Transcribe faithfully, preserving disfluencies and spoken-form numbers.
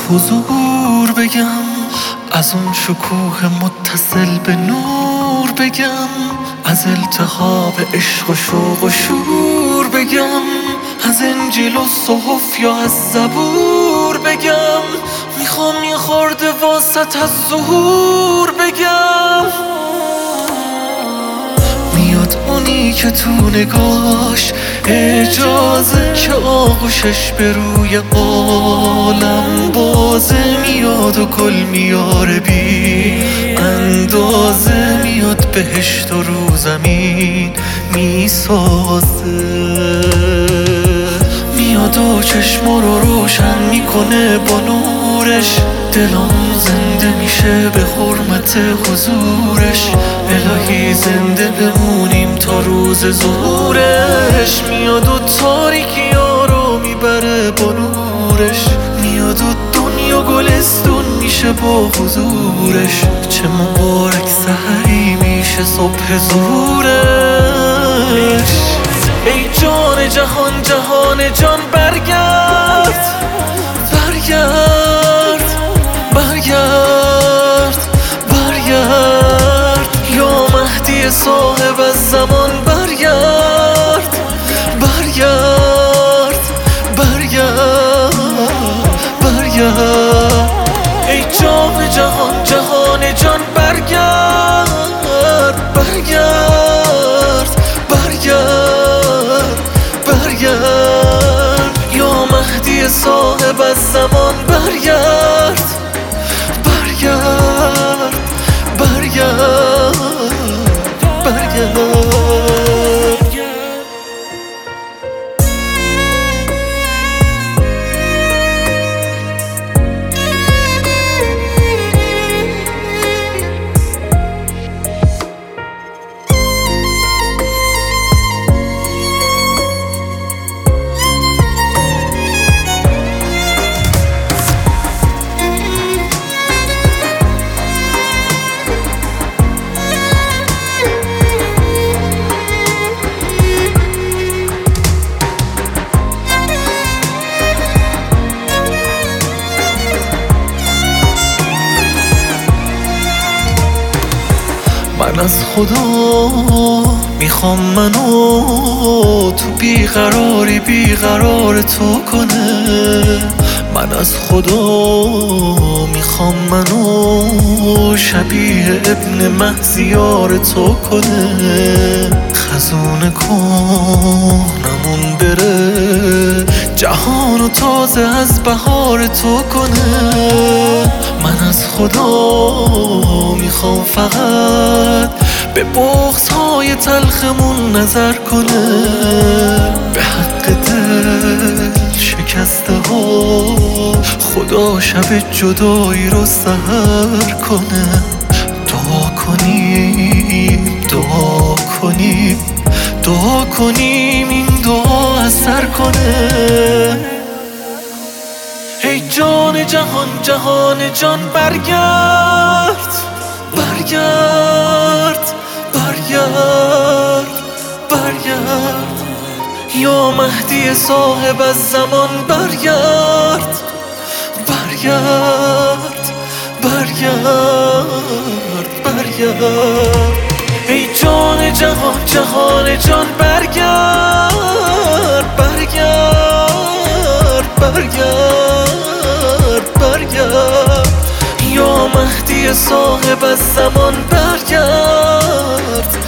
حضور بگم، از اون شکوه متصل به نور بگم، از التهاب عشق و شوق و شور بگم، از انجیل و صحف یا از زبور بگم. میخوام یه خورده واسط از ظهور بگم. میاد اونی که تو نگاش اجازه که آغوشش به روی عالم بازه، میاد و گل میاره بی اندازه، میاد بهشت و رو زمین میسازه، میاد و چشم رو روشن میکنه با نورش، دلم زنده میشه به حرمت حضورش. الهی زنده بمونیم تا روز ظهورش، میاد و تاریکی‌ها رو میبره با نورش، میاد و دنیا گلستون میشه با حضورش. چه مبارک سحری میشه صبح ظهورش. ای جان جهان جهان جان برگرد، برگرد برگرد برگرد، یا مهدی صاحب از زمان برگرد، برگرد برگرد برگرد. ای جان جهان جهان جان برگرد، برگرد برگرد برگرد، یا مهدی صاحب از زمان برگرد، برگرد برگرد برگرد. من از خدا میخوام منو تو بیقراری بیقرار تو کنه، من از خدا میخوام منو شبیه ابن مهزیار تو کنه، خزون کهنمون بره جهانو تازه از بهار تو کنه. من از خدا میخوام فقط به بغض‌های تلخمون نظر کنه، به حق دل شکسته ها خدا شب جدایی رو سحر کنه. دعا کنیم دعا کنیم دعا کنیم این دعا اثر کنه. ای جان جهان جهان جان برگرد، برگرد برگرد برگرد، یا مهدی صاحب از زمان برگرد، برگرد برگرد برگرد. ای جان جهان جهان جان برگرد، برگرد برگرد برگرد، یا مهدی صاحب از زمان برگرد،